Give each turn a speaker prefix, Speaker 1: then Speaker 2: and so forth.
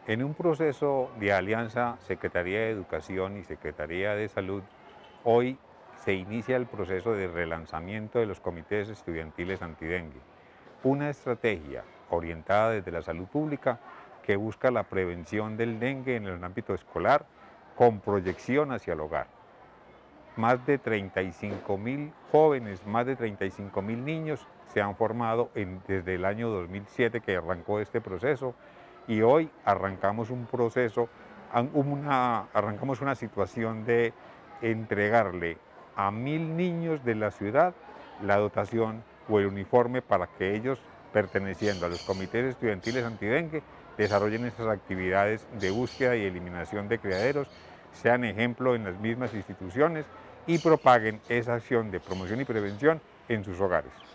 Speaker 1: En un proceso de alianza Secretaría de Educación y Secretaría de Salud, hoy se inicia el proceso de relanzamiento de los comités estudiantiles antidengue, una estrategia orientada desde la salud pública que busca la prevención del dengue en el ámbito escolar con proyección hacia el hogar. Más de 35.000 jóvenes, más de 35.000 niños se han formado desde el año 2007 que arrancó este proceso, y hoy arrancamos un proceso, arrancamos una situación de entregarle a 1.000 niños de la ciudad la dotación o el uniforme para que ellos, perteneciendo a los comités estudiantiles antidengue, desarrollen esas actividades de búsqueda y eliminación de criaderos, sean ejemplo en las mismas instituciones y propaguen esa acción de promoción y prevención en sus hogares.